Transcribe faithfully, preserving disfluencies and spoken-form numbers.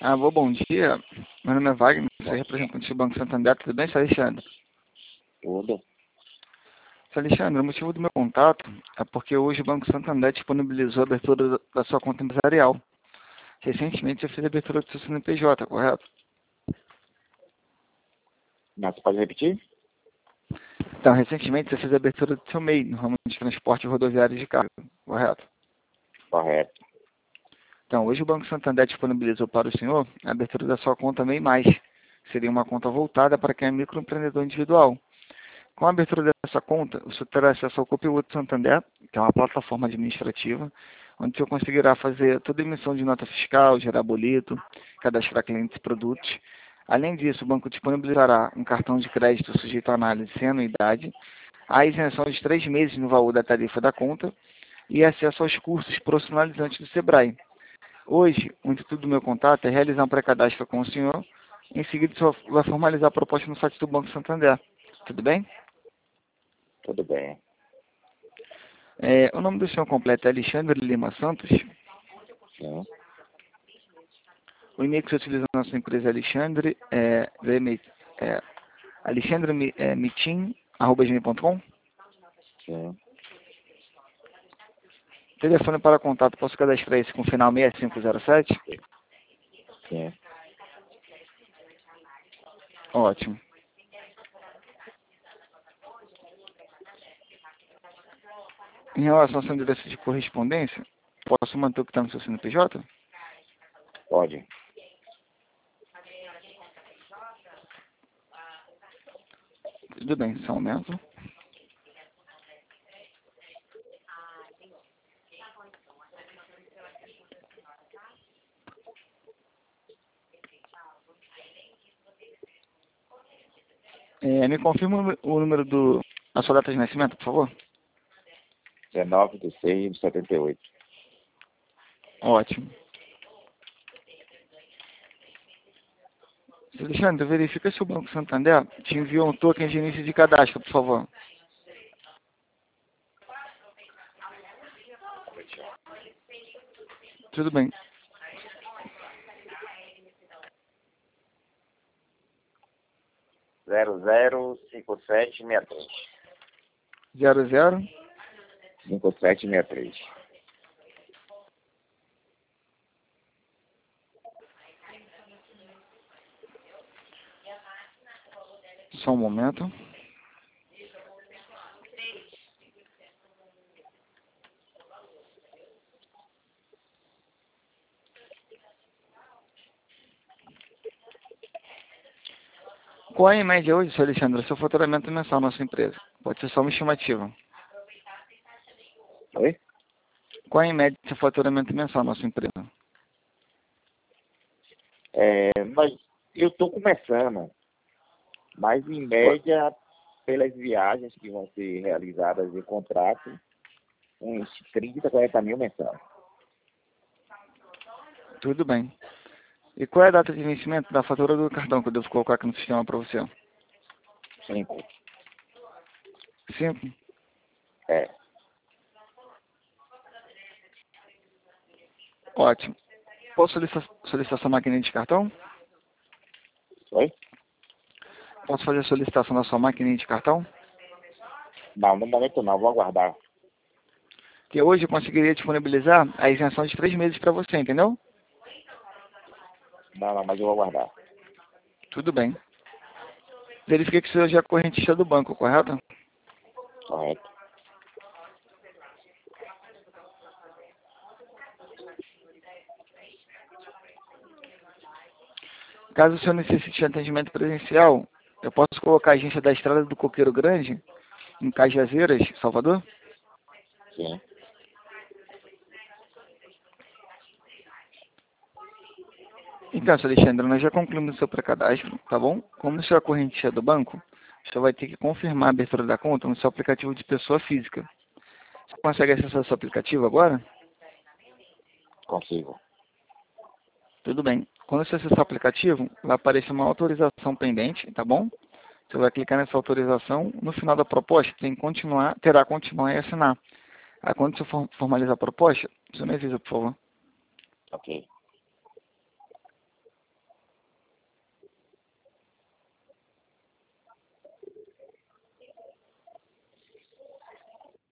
Alô, bom dia. Meu nome é Wagner, sou representante do Banco Santander. Tudo bem, seu Alexandre? Tudo. Seu Alexandre, o motivo do meu contato é porque hoje o Banco Santander disponibilizou a abertura da sua conta empresarial. Recentemente eu fiz a abertura do seu C N P J, correto? Não, você pode repetir? Então, recentemente você fez a abertura do seu M E I, no ramo de transporte rodoviário de carga, correto? Correto. Então, hoje o Banco Santander disponibilizou para o senhor a abertura da sua conta M E I mais. Seria uma conta voltada para quem é microempreendedor individual. Com a abertura dessa conta, o senhor terá acesso ao Copiloto Santander, que é uma plataforma administrativa, onde o senhor conseguirá fazer toda a emissão de nota fiscal, gerar boleto, cadastrar clientes e produtos. Além disso, o banco disponibilizará um cartão de crédito sujeito à análise sem anuidade, a isenção de três meses no valor da tarifa da conta e acesso aos cursos profissionalizantes do Sebrae. Hoje, o intuito do meu contato é realizar um pré-cadastro com o senhor. Em seguida, o senhor vai formalizar a proposta no site do Banco Santander. Tudo bem? Tudo bem. É, o nome do senhor completo é Alexandre Lima Santos. Sim. O e-mail que você utiliza na sua empresa é Alexandre, é, é, alexandre é, mitim, arroba gmail ponto com. Sim. Telefone para contato, posso cadastrar esse com final seis cinco zero sete? Sim. Ótimo. Em relação ao seu endereço de correspondência, posso manter o que está no seu C N P J? Pode. Tudo bem, só um momento. É, me confirma o número do... a sua data de nascimento, por favor? dezenove de seis de setenta e oito. Ótimo. Alexandre, verifica se o Banco Santander te enviou um token de início de cadastro, por favor. Tudo bem. zero zero cinco sete seis três. zero zero. cinco sete seis três. Só um momento. Qual é em média hoje, senhor Alexandre, o seu faturamento mensal na sua empresa? Pode ser só uma estimativa. Oi? Qual é em média o seu faturamento mensal na sua empresa? É, mas eu estou começando. Mas, em média, pelas viagens que vão ser realizadas em contrato, uns trinta, quarenta mil mensais. Tudo bem. E qual é a data de vencimento da fatura do cartão que eu devo colocar aqui no sistema para você? Cinco. Cinco? É. Ótimo. Posso solicitar, solicitar sua maquininha de cartão? Oi? Posso fazer a solicitação da sua maquininha de cartão? Não, no momento não, vou aguardar. Que hoje eu conseguiria disponibilizar a isenção de três meses para você, entendeu? Não, não, mas eu vou aguardar. Tudo bem. Verifiquei que o senhor já é correntista do banco, correto? Correto. Caso o senhor necessite de atendimento presencial, eu posso colocar a agência da Estrada do Coqueiro Grande, em Cajazeiras, Salvador? Sim. Então, senhor Alexandre, nós já concluímos o seu pré-cadastro, tá bom? Como o senhor é correntista do banco, o senhor vai ter que confirmar a abertura da conta no seu aplicativo de pessoa física. Você consegue acessar o seu aplicativo agora? Consigo. Tudo bem. Quando você acessar o aplicativo, vai aparecer uma autorização pendente, tá bom? Você vai clicar nessa autorização, no final da proposta tem continuar, terá continuar e assinar. Aí quando você for formalizar a proposta, você me avisa, por favor. Ok.